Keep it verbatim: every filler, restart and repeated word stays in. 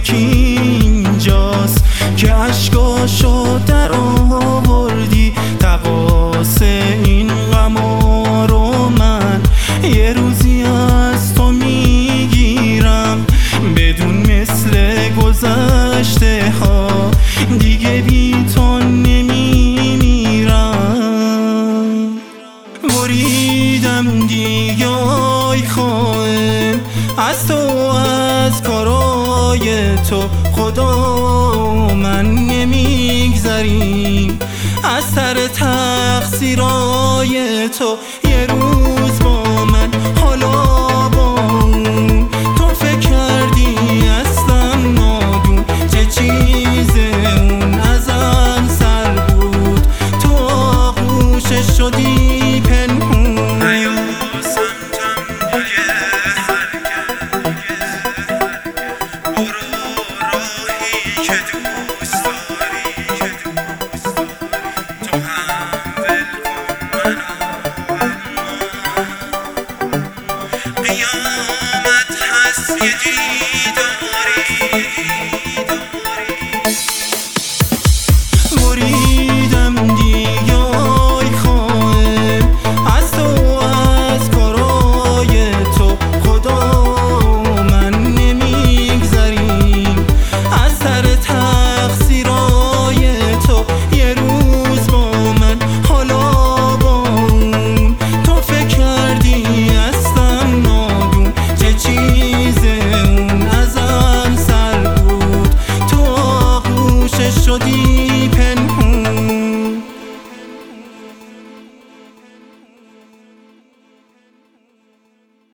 یکی اینجاست که عشقاشو در آوردی. تقاص این غما رو من یه روزی از تو میگیرم، بدون مثل گذشته ها دیگه بی تو نمیمیرم. بریدم دیگه آی خواهم از تو، از کارای تو خدا من نمیگذریم، از سر تقصیرای تو. یه روز با من حالا با اون تو فکر کردی اصلا نادون، چه چیز اون ازم سر بود تو آغوشش شدی پنهون. قیامت هست یه